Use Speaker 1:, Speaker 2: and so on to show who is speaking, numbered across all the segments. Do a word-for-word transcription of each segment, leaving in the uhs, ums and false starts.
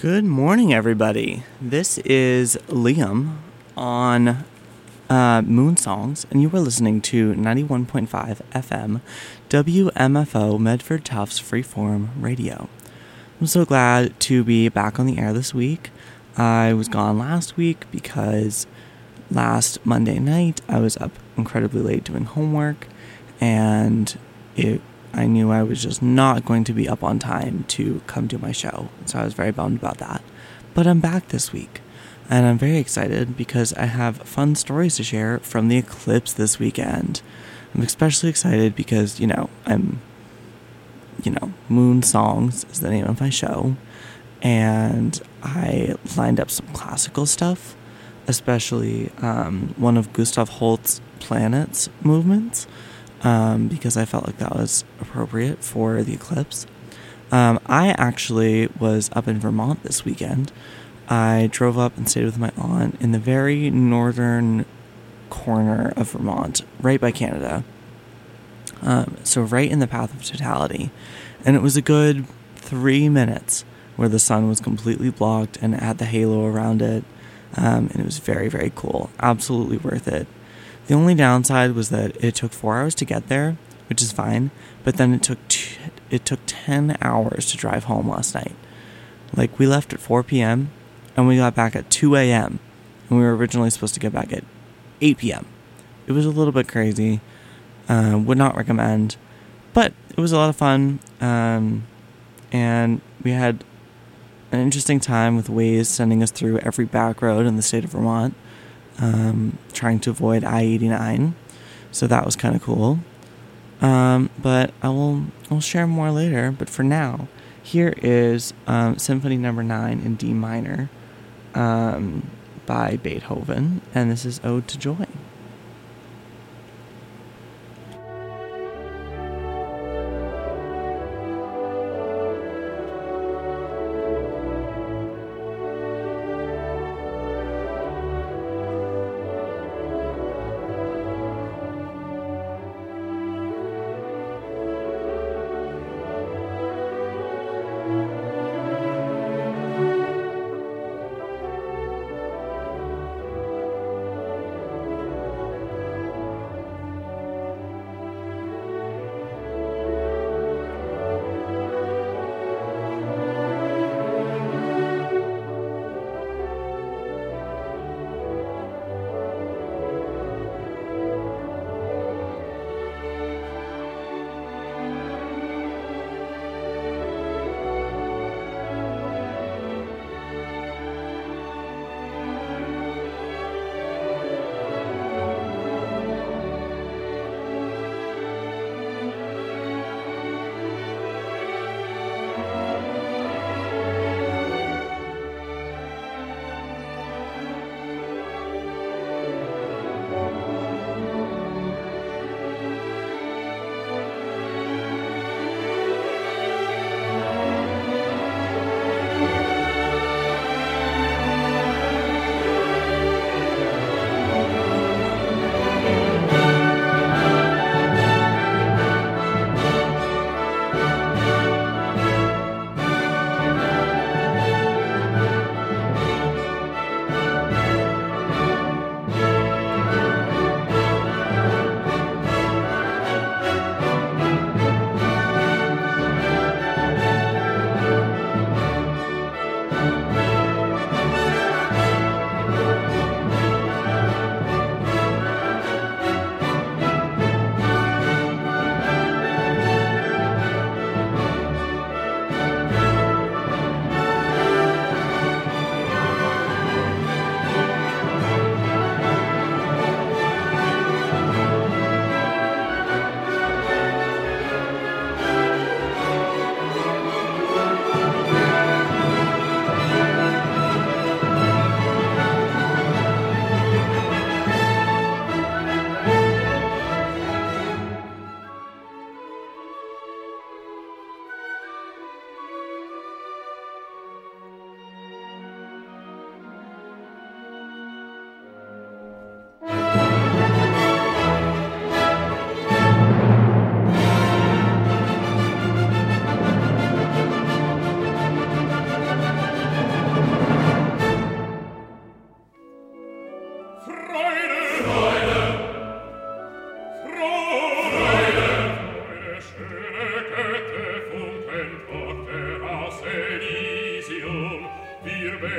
Speaker 1: Good morning, everybody. This is Liam on uh, Moon Songs, and you are listening to ninety-one point five F M W M F O Medford Tufts Freeform Radio. I'm so glad to be back on the air this week. I was gone last week because last Monday night I was up incredibly late doing homework, and it I knew I was just not going to be up on time to come do my show, so I was very bummed about that. But I'm back this week, and I'm very excited because I have fun stories to share from the eclipse this weekend. I'm especially excited because, you know, I'm, you know, Moon Songs is the name of my show, and I lined up some classical stuff, especially um, one of Gustav Holst's Planets movements, Um, because I felt like that was appropriate for the eclipse. Um, I actually was up in Vermont this weekend. I drove up and stayed with my aunt in the very northern corner of Vermont, right by Canada. Um, so right in the path of totality. And it was a good three minutes where the sun was completely blocked and it had the halo around it. Um, and it was very, very cool. Absolutely worth it. The only downside was that it took four hours to get there, which is fine, but then it took t- it took ten hours to drive home last night. Like, we left at four p.m., and we got back at two a.m., and we were originally supposed to get back at eight p.m. It was a little bit crazy. Uh, would not recommend, but it was a lot of fun, um, and we had an interesting time with Waze sending us through every back road in the state of Vermont. Um, trying to avoid I eighty-nine, so that was kind of cool. Um, but I will I'll share more later. But for now, here is um, Symphony Number Nine in D minor um, by Beethoven, and this is Ode to Joy.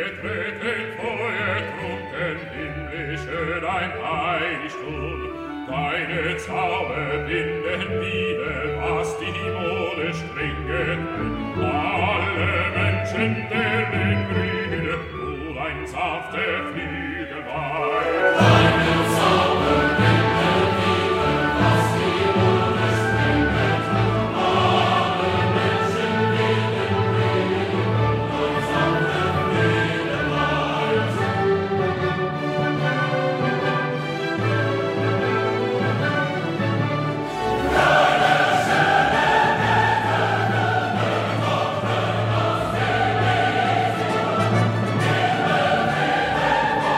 Speaker 2: Thank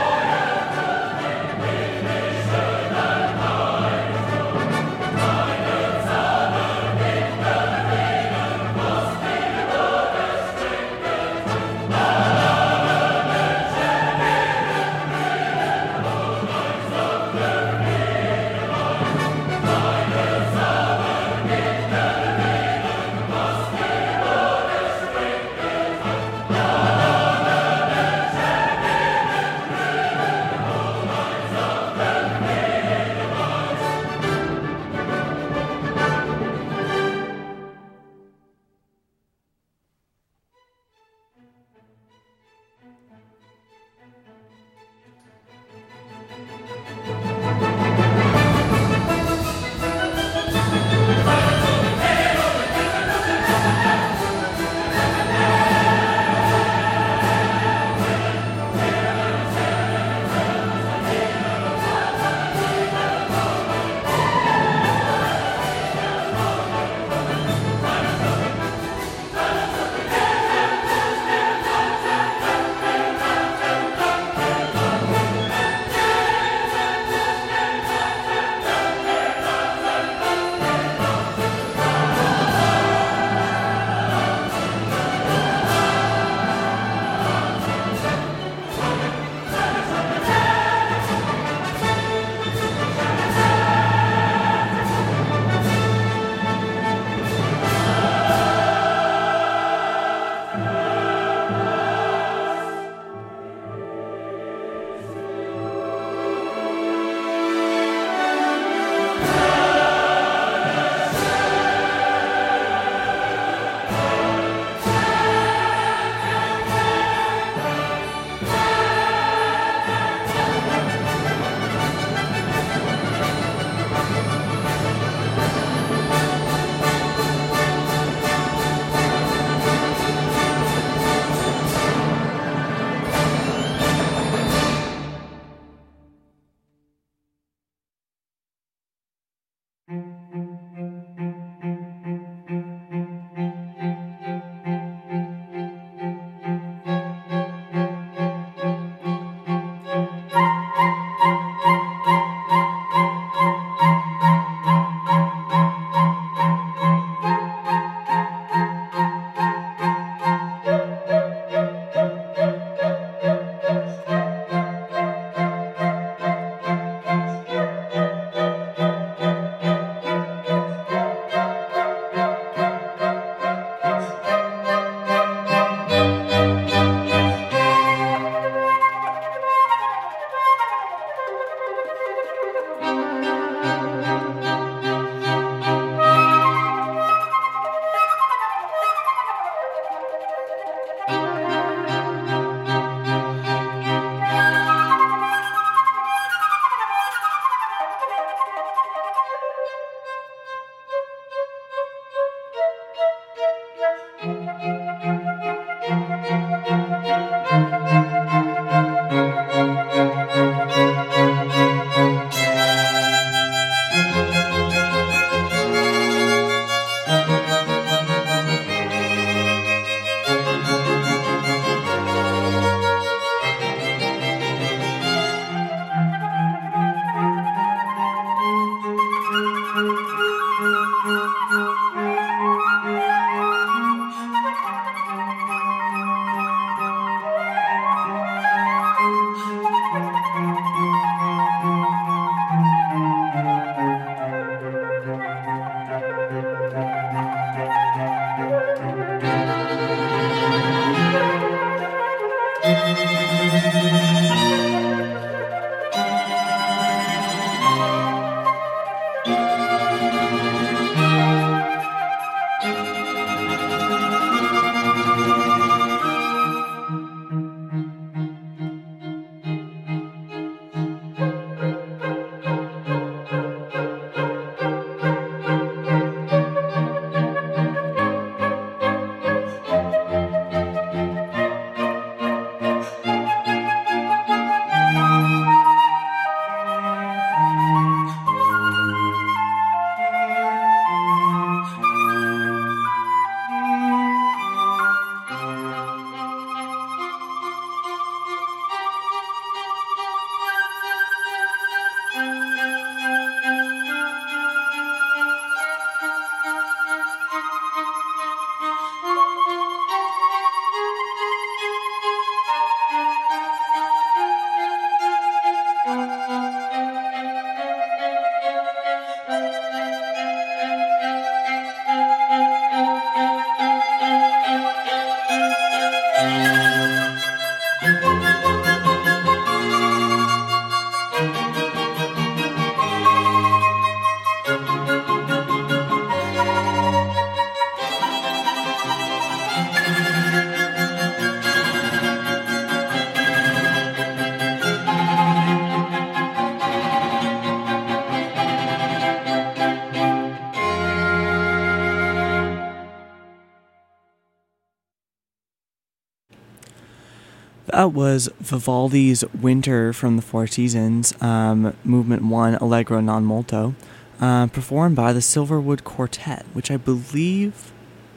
Speaker 1: That was Vivaldi's Winter from the Four Seasons, um, Movement one, Allegro non molto, uh, performed by the Silverwood Quartet, which I believe,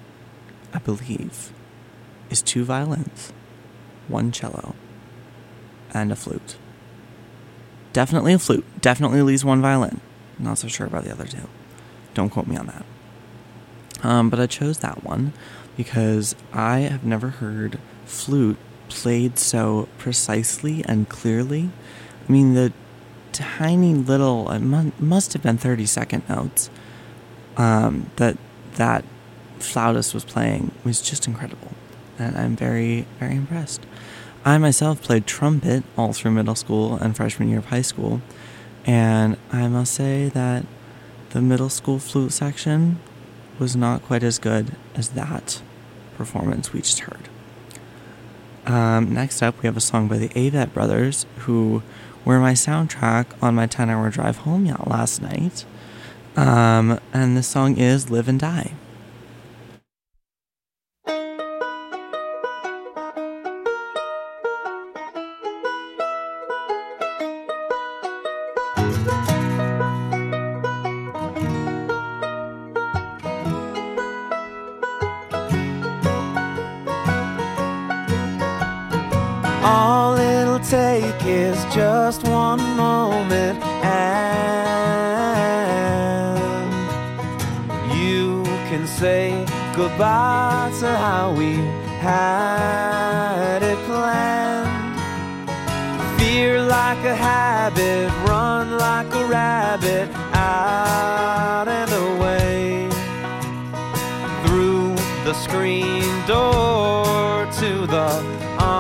Speaker 1: I believe, is two violins, one cello, and a flute. Definitely a flute. Definitely at least one violin. Not so sure about the other two. Don't quote me on that. Um, but I chose that one because I have never heard flute played so precisely and clearly. I mean, the tiny little, it mu- must have been thirty second notes um, that that flautist was playing was just incredible. And I'm very, very impressed. I myself played trumpet all through middle school and freshman year of high school. And I must say that the middle school flute section was not quite as good as that performance we just heard. Um, next up, we have a song by the Avett Brothers, who were my soundtrack on my ten-hour drive home yacht last night. Um, and this song is Live and Die.
Speaker 2: All it'll take is just one moment, and you can say goodbye to how we had it planned. Fear like a habit, run like a rabbit, out and away, through the screen door to the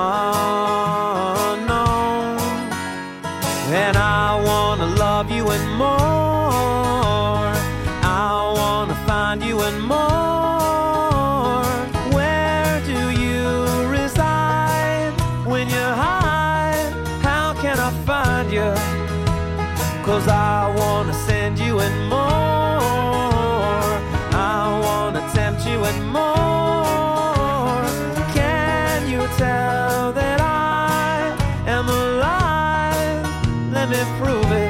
Speaker 2: unknown. And I wanna love you and more, I wanna find you and more. Where do you reside when you're high? How can I find you? 'Cause I wanna send you and more, I wanna tempt you and more. Can you tell that I am alive? Let me prove it.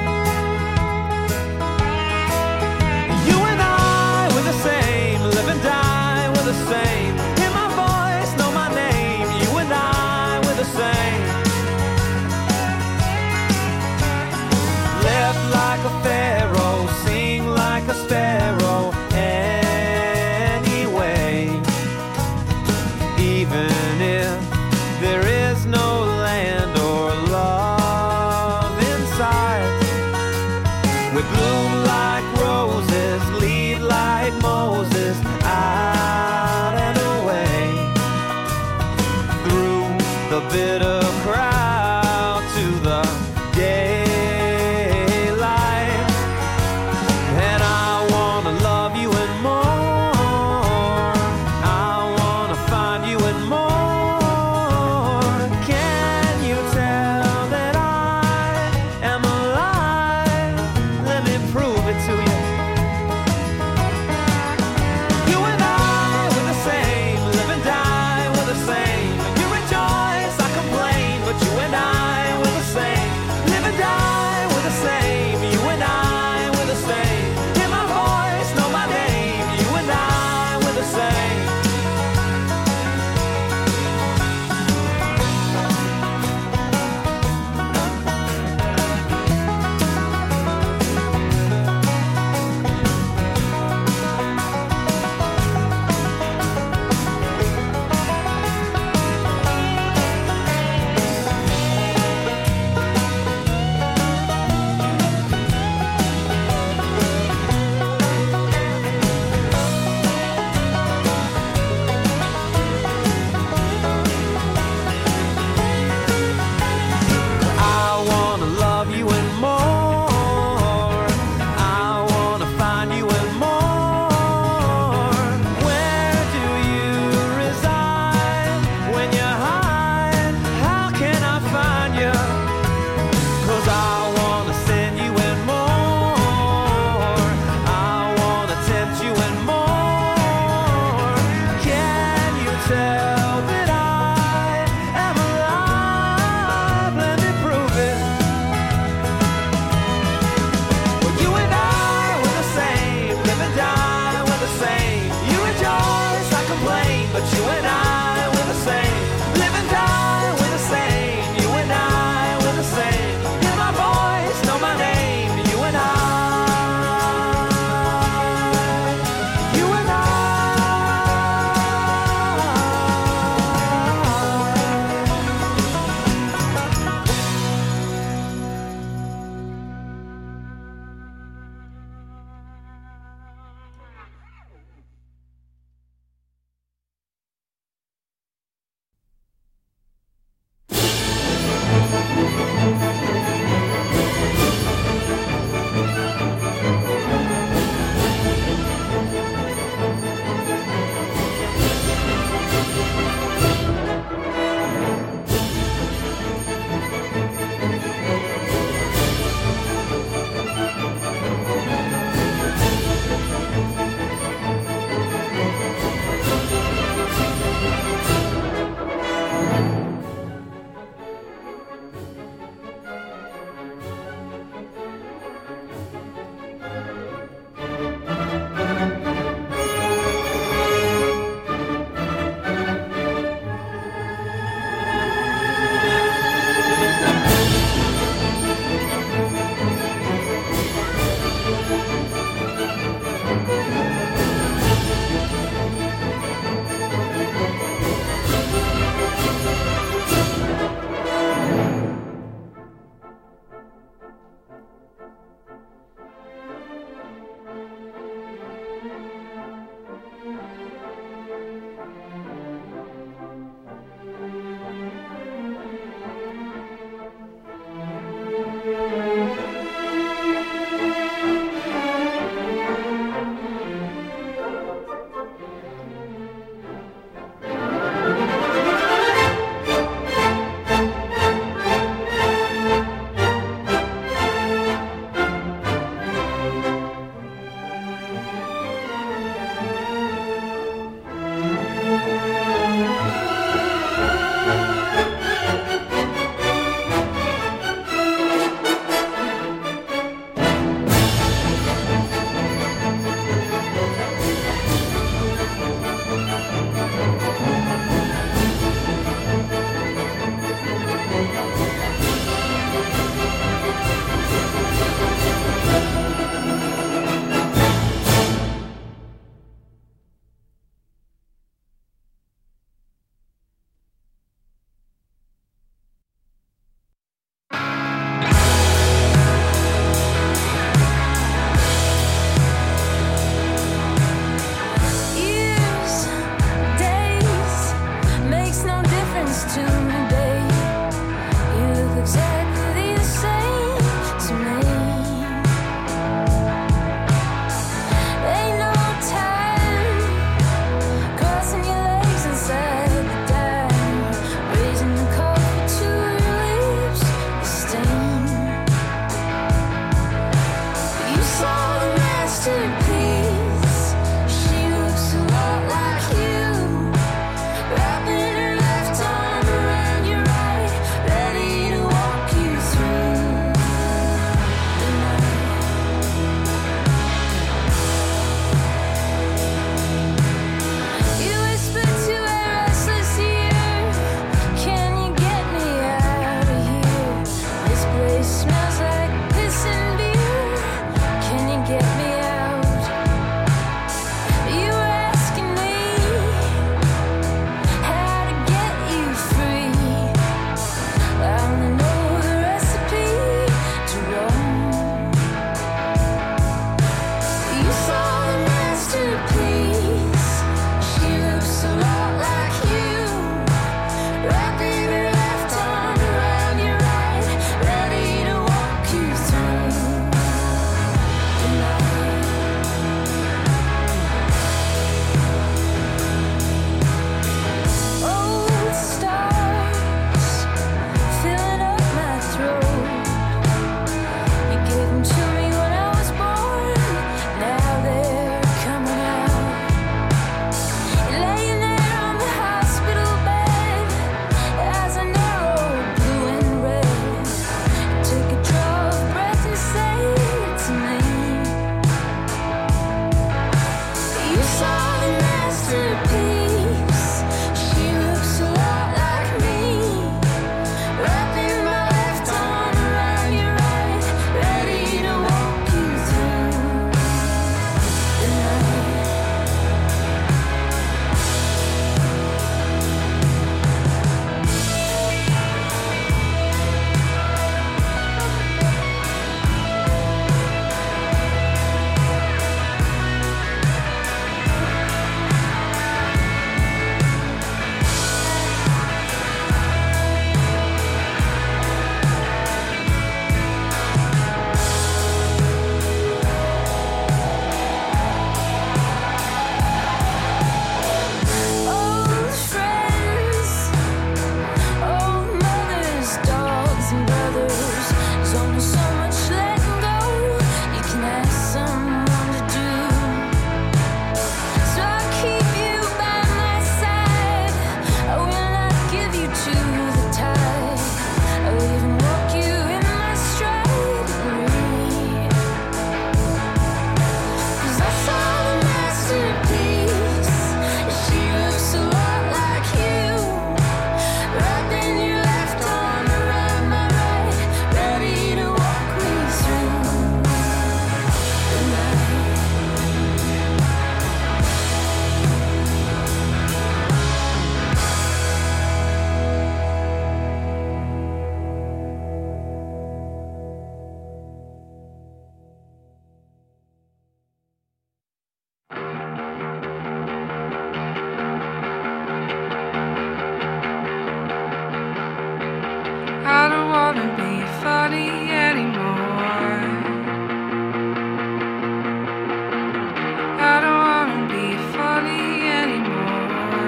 Speaker 2: You and I, we're the same, live and die, we're the same. Hear my voice, know my name. You and I, we're the same. Left like a
Speaker 3: exactly the same to me. Ain't no time crossing your legs inside the dime, raising the coffee to your lips, the stain. You saw the masterpiece. She looks a lot like you, wrapping her left arm around your right, ready to walk you through the night. You whisper to a restless ear, can you get me out of here? This place smells like piss and beer. Can you get me out? You were asking me how to get you free. I only know the recipe to roam. You saw the masterpiece. She looks a lot like you, wrapping her left arm around your right, ready to walk you through the night. Old stars filling up my throat. You gave them to me when I was born. Now they're coming out. You're laying there on the hospital bed as I narrow blue and red. Take a draw of breath and say to me, you saw the masterpiece. She looks a lot like me, wrapping my left arm around your right, ready to walk you through the night. Old friends, old mothers, dogs and brothers. There's only so much letting go you can ask someone to do. So I'll keep you by my side. I will not give you to the tide. I will even walk you in my stride. Breathe. 'Cause I saw the masterpiece. She looks a lot like you, wrapping your left arm around my right, ready to walk me through the night.
Speaker 4: I don't wanna be funny anymore. I don't wanna be funny anymore.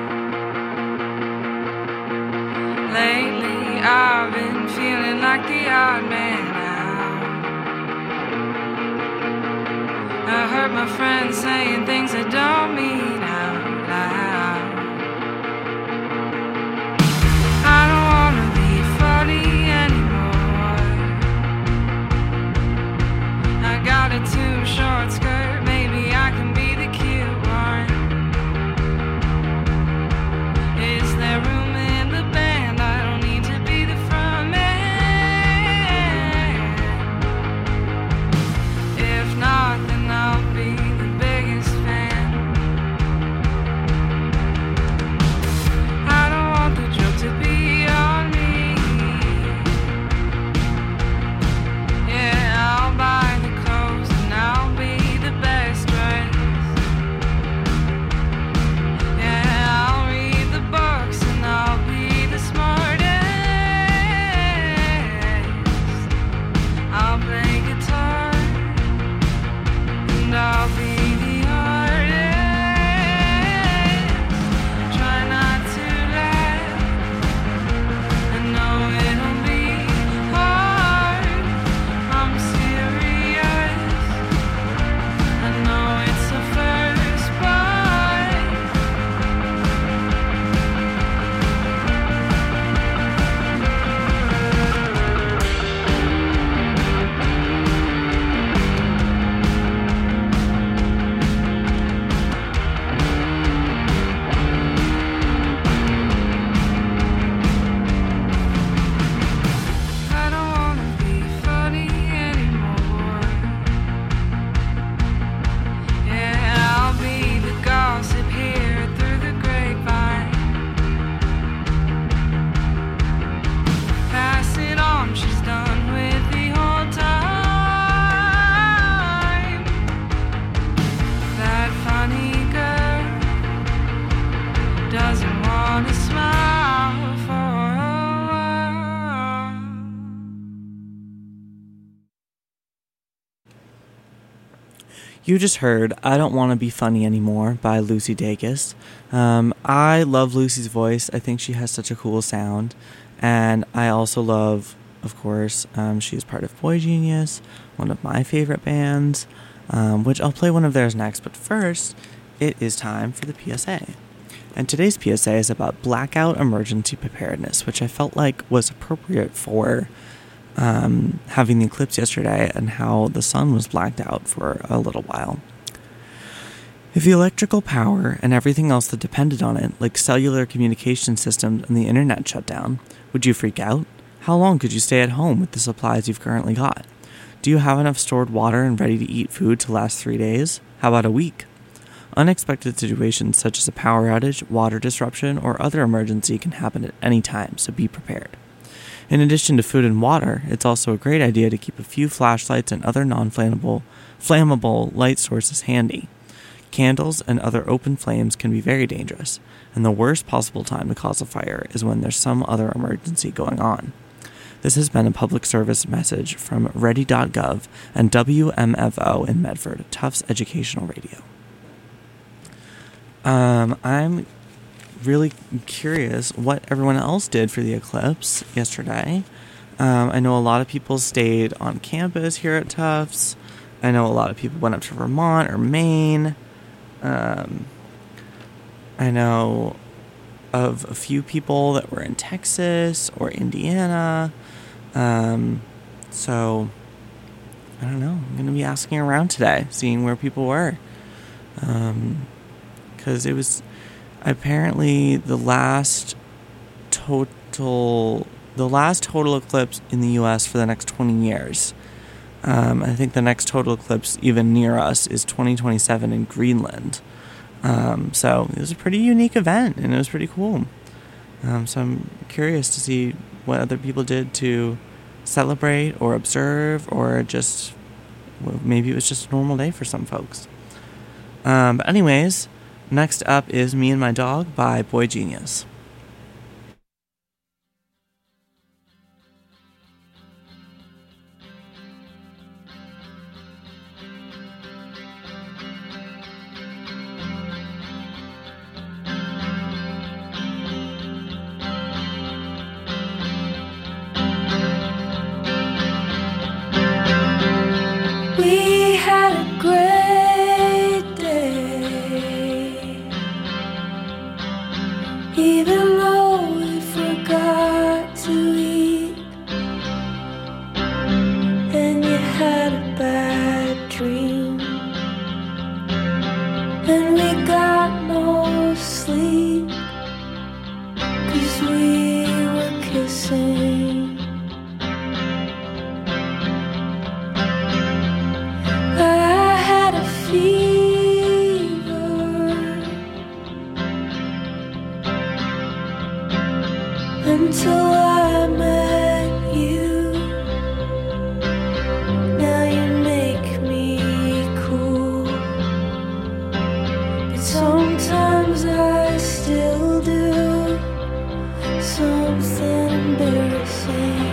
Speaker 4: Lately I've been feeling like the odd man out. I heard my friends saying things I don't mean out loud. I don't wanna be funny anymore. I got a too short skirt, maybe I can be the cute one. Is there room in the band? I don't need to be the front man. If not, then I'll be the biggest fan.
Speaker 1: You just heard I Don't Want to Be Funny Anymore by Lucy Dacus. Um, I love Lucy's voice. I think she has such a cool sound. And I also love, of course, um, she is part of Boy Genius, one of my favorite bands, um, which I'll play one of theirs next. But first, it is time for the P S A. And today's P S A is about blackout emergency preparedness, which I felt like was appropriate for um, having the eclipse yesterday and how the sun was blacked out for a little while. If the electrical power and everything else that depended on it, like cellular communication systems and the internet, shut down, would you freak out? How long could you stay at home with the supplies you've currently got? Do you have enough stored water and ready-to-eat food to last three days? How about a week? Unexpected situations such as a power outage, water disruption, or other emergency can happen at any time, so be prepared. In addition to food and water, it's also a great idea to keep a few flashlights and other non-flammable flammable light sources handy. Candles and other open flames can be very dangerous, and the worst possible time to cause a fire is when there's some other emergency going on. This has been a public service message from ready dot gov and W M F O in Medford, Tufts Educational Radio. Um, I'm really curious what everyone else did for the eclipse yesterday. Um, I know a lot of people stayed on campus here at Tufts. I know a lot of people went up to Vermont or Maine. Um, I know of a few people that were in Texas or Indiana. Um, so, I don't know. I'm going to be asking around today, seeing where people were. Um... Because it was apparently the last total, the last total eclipse in the U S for the next twenty years. Um, I think the next total eclipse, even near us, is twenty twenty-seven in Greenland. Um, so it was a pretty unique event, and it was pretty cool. Um, so I'm curious to see what other people did to celebrate or observe, or just, well, maybe it was just a normal day for some folks. Um, but anyways. Next up is Me and My Dog by Boy Genius.
Speaker 3: We had a great day. Even though we forgot to eat, and you had a bad dream, and we got no sleep, 'cause we were kissing. I had a fever until I met you. Now you make me cool, but sometimes I still do something embarrassing.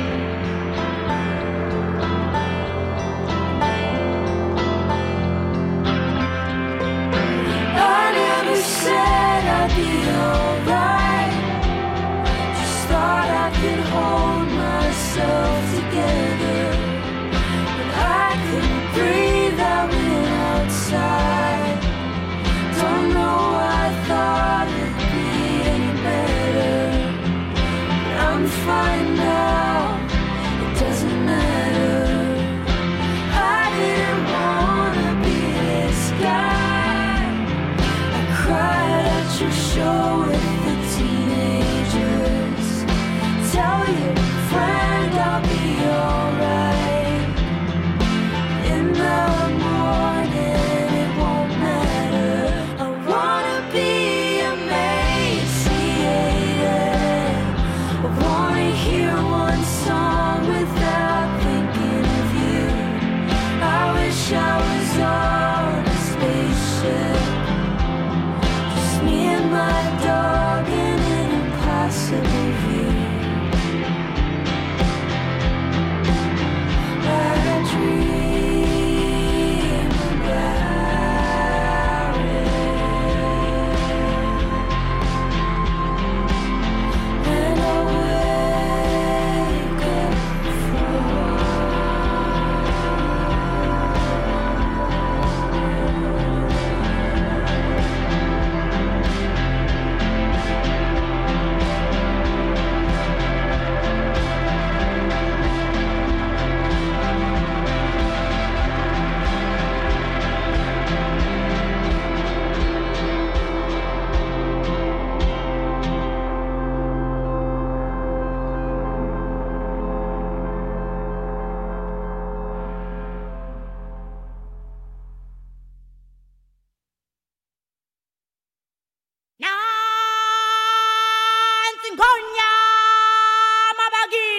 Speaker 3: I never said I'd be alright. Thought I could hold myself together, but I couldn't breathe. I went outside. Don't know I thought it'd be any better, but I'm fine now. It doesn't matter. I didn't wanna be this guy. I cried at your show with the teenagers. Tell your friend I'll be alright. In the morning it won't matter. I wanna be emaciated. I wanna hear one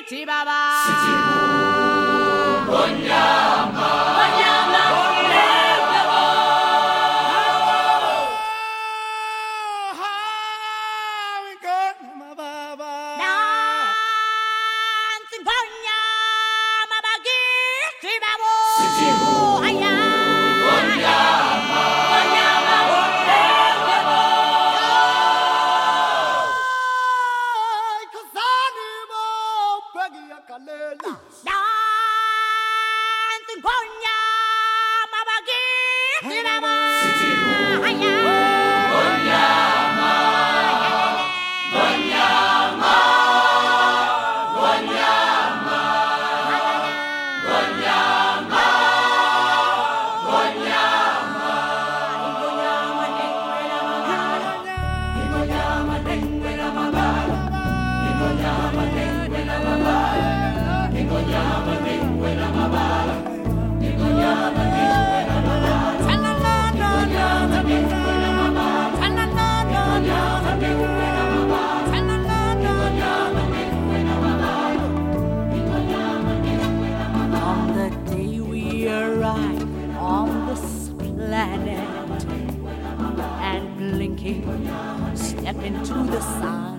Speaker 5: Step into the sun.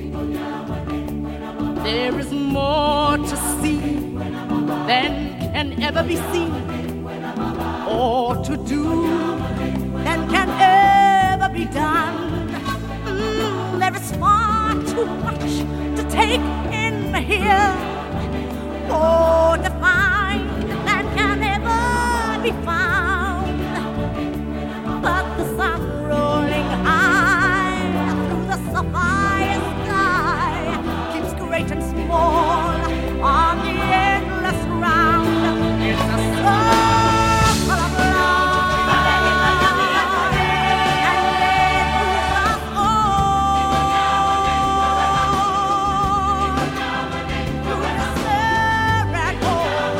Speaker 5: There is more to see than can ever be seen, or to do than can ever be done. Mm, there is far too much to take in here, or to find than can ever be found. But the sun rolling high through the sapphire sky keeps great and small on the endless round. It's a circle of love, and it moves us on through the miracle.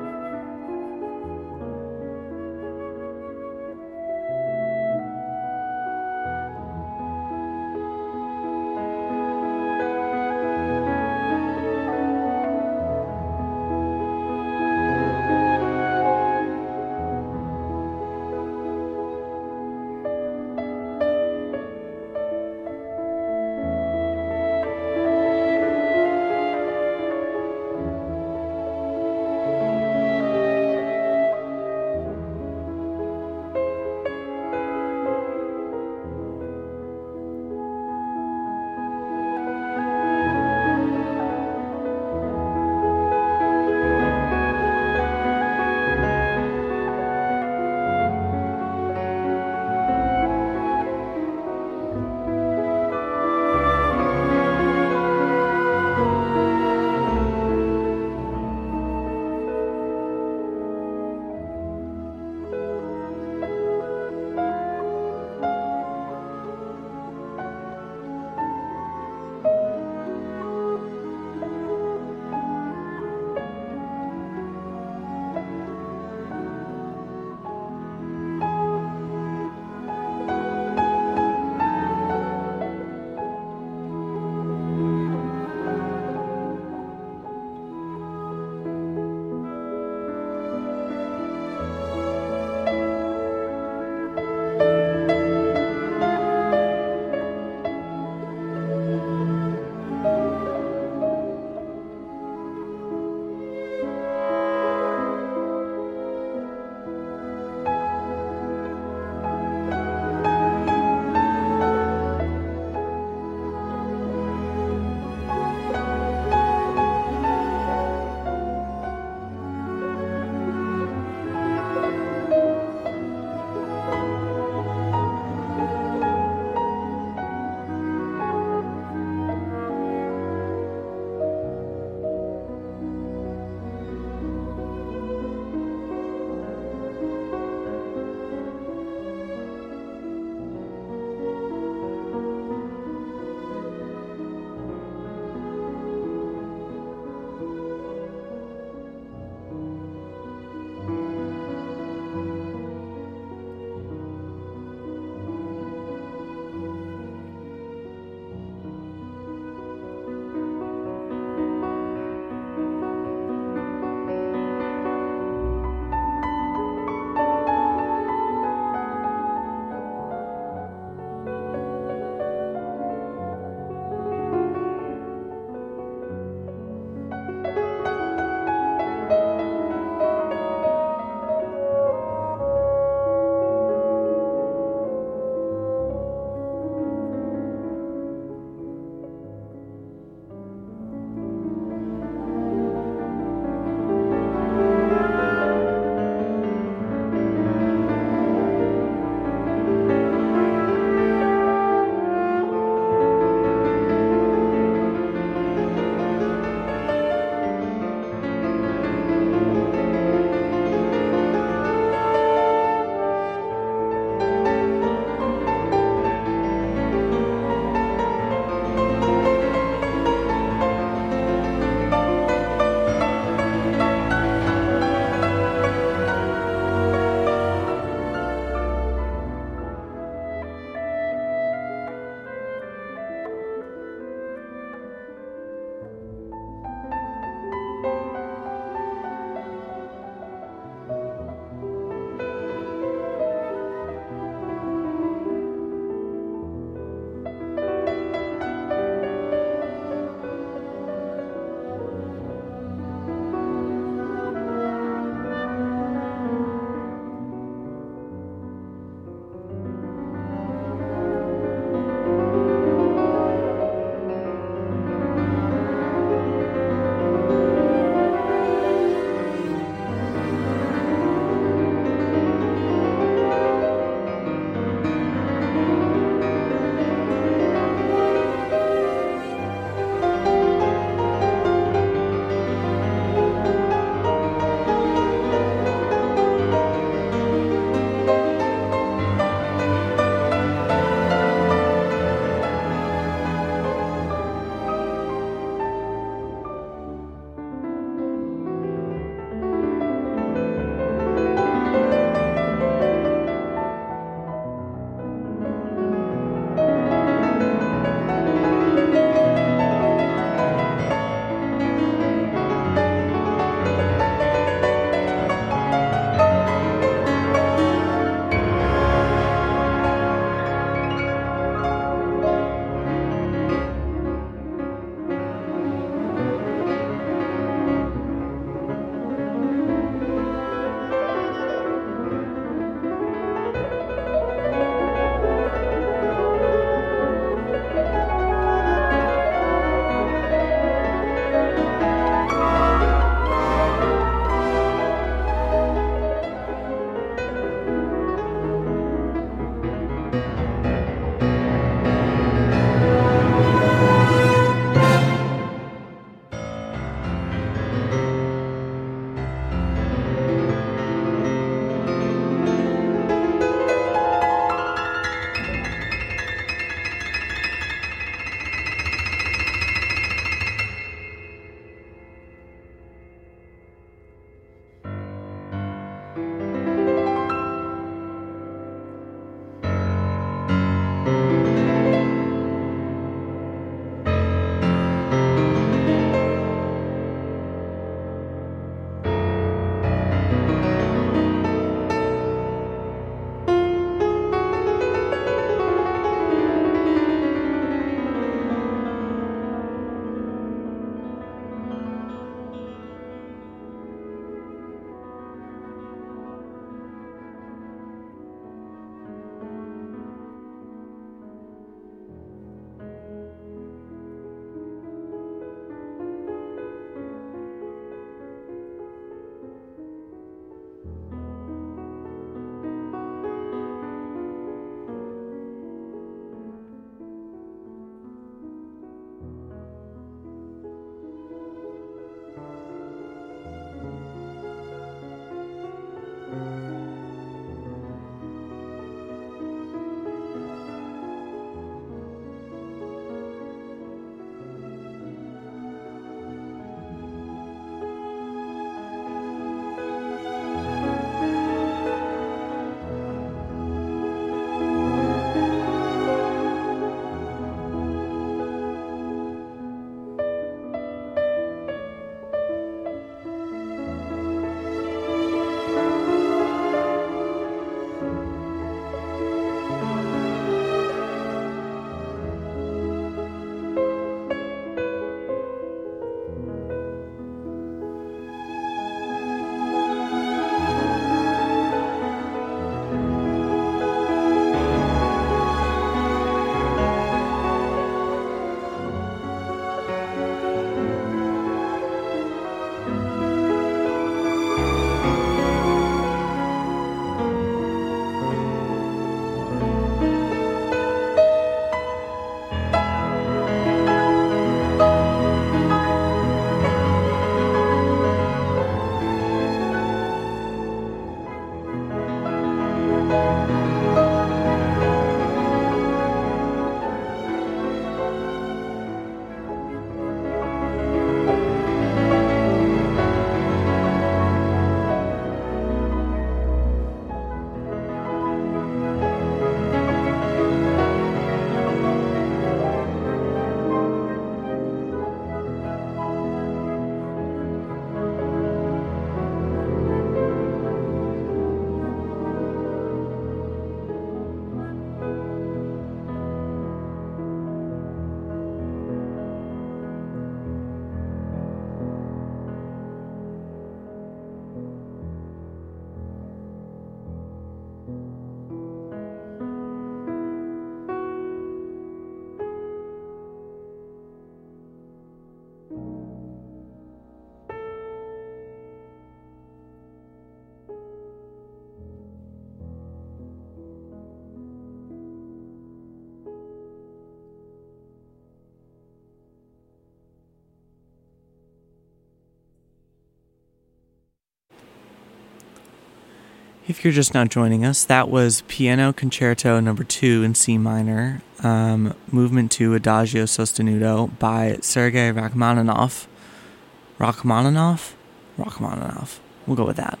Speaker 1: If you're just now joining us, that was Piano Concerto Number Two in C minor, um, Movement Two Adagio Sostenuto by Sergei Rachmaninoff. Rachmaninoff? Rachmaninoff. We'll go with that.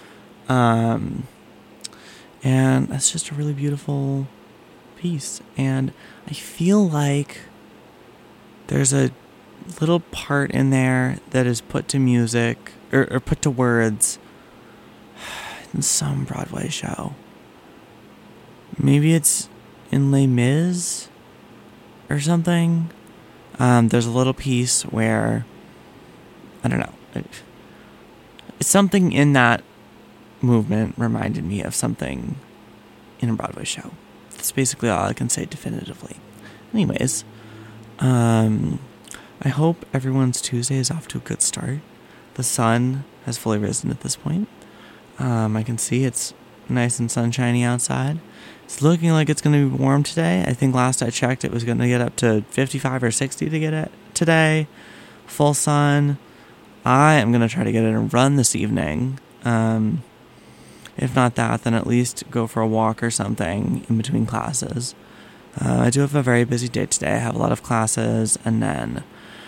Speaker 1: Um, and that's just a really beautiful piece. And I feel like there's a little part in there that is put to music, or, or put to words in some Broadway show. Maybe it's in Les Mis or something. Um, there's a little piece where, I don't know, it, something in that movement reminded me of something in a Broadway show. That's basically all I can say definitively. Anyways, um, I hope everyone's Tuesday is off to a good start. The sun has fully risen at this point. Um, I can see it's nice and sunshiny outside. It's looking like it's going to be warm today. I think last I checked it was going to get up to fifty-five or sixty to get it today. Full sun. I am going to try to get it and run this evening. Um, if not that, then at least go for a walk or something in between classes. Uh, I do have a very busy day today. I have a lot of classes and then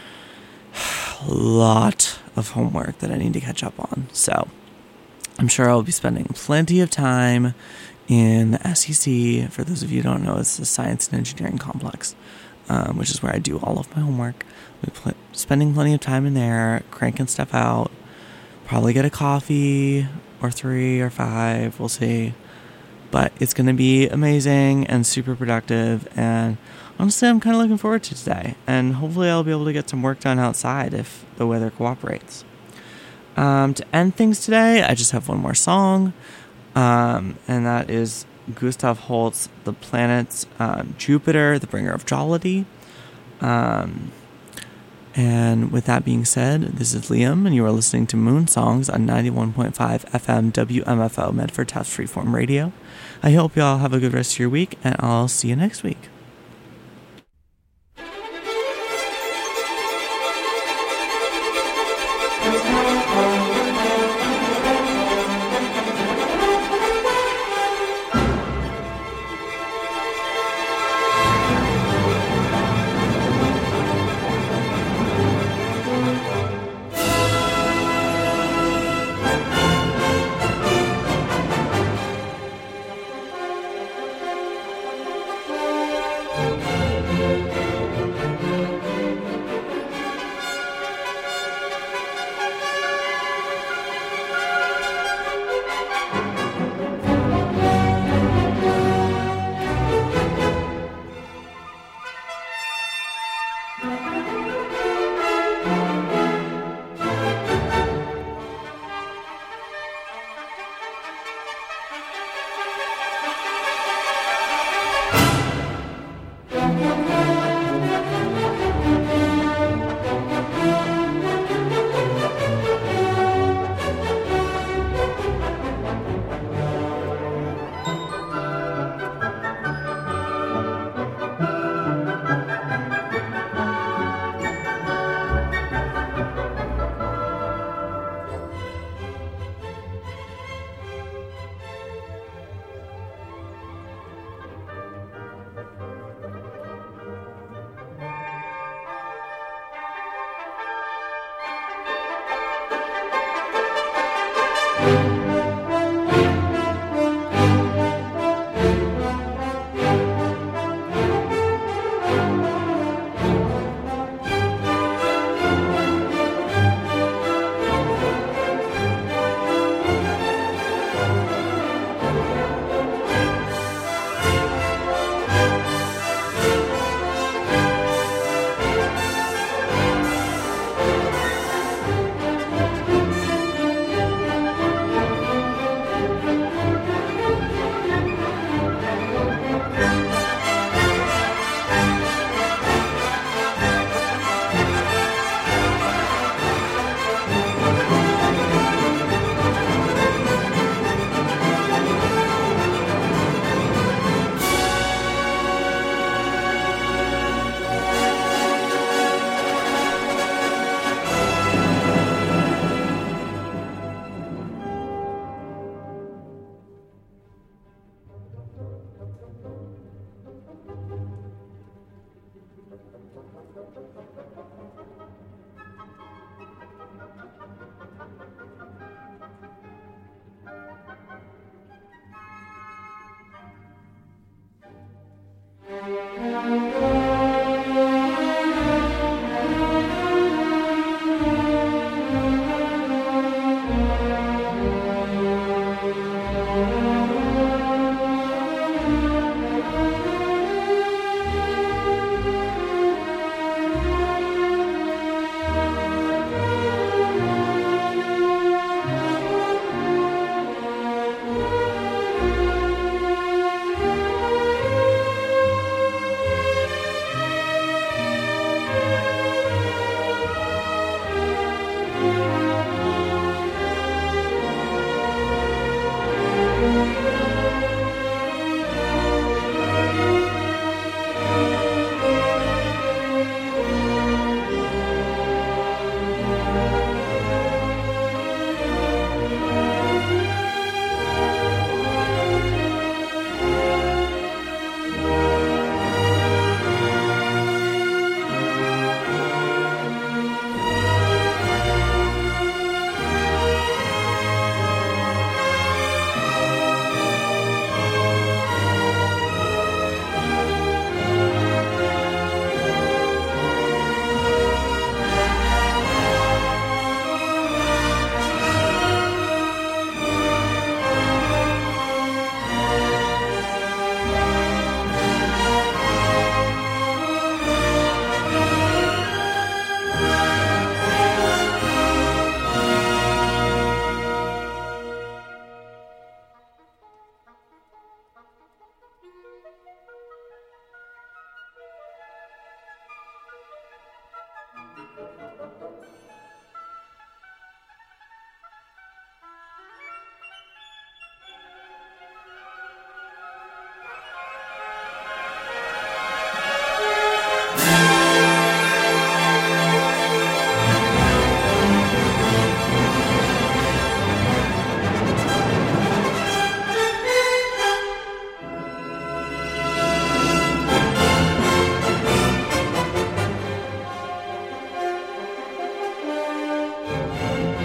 Speaker 1: a lot of homework that I need to catch up on. So I'm sure I'll be spending plenty of time in the S E C. For those of you who don't know, it's the Science and Engineering Complex, um, which is where I do all of my homework. I'll be pl- spending plenty of time in there, cranking stuff out. Probably get a coffee or three or five. We'll see. But it's going to be amazing and super productive. And honestly, I'm kind of looking forward to today. And hopefully I'll be able to get some work done outside if the weather cooperates. Um, to end things today, I just have one more song, um, and that is Gustav Holst's The Planets, um, Jupiter, the Bringer of Jollity. Um, and with that being said, this is Liam, and you are listening to Moon Songs on ninety-one point five F M W M F O, Medford Taft Freeform Radio. I hope you all have a good rest of your week, and I'll see you next week.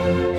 Speaker 3: Thank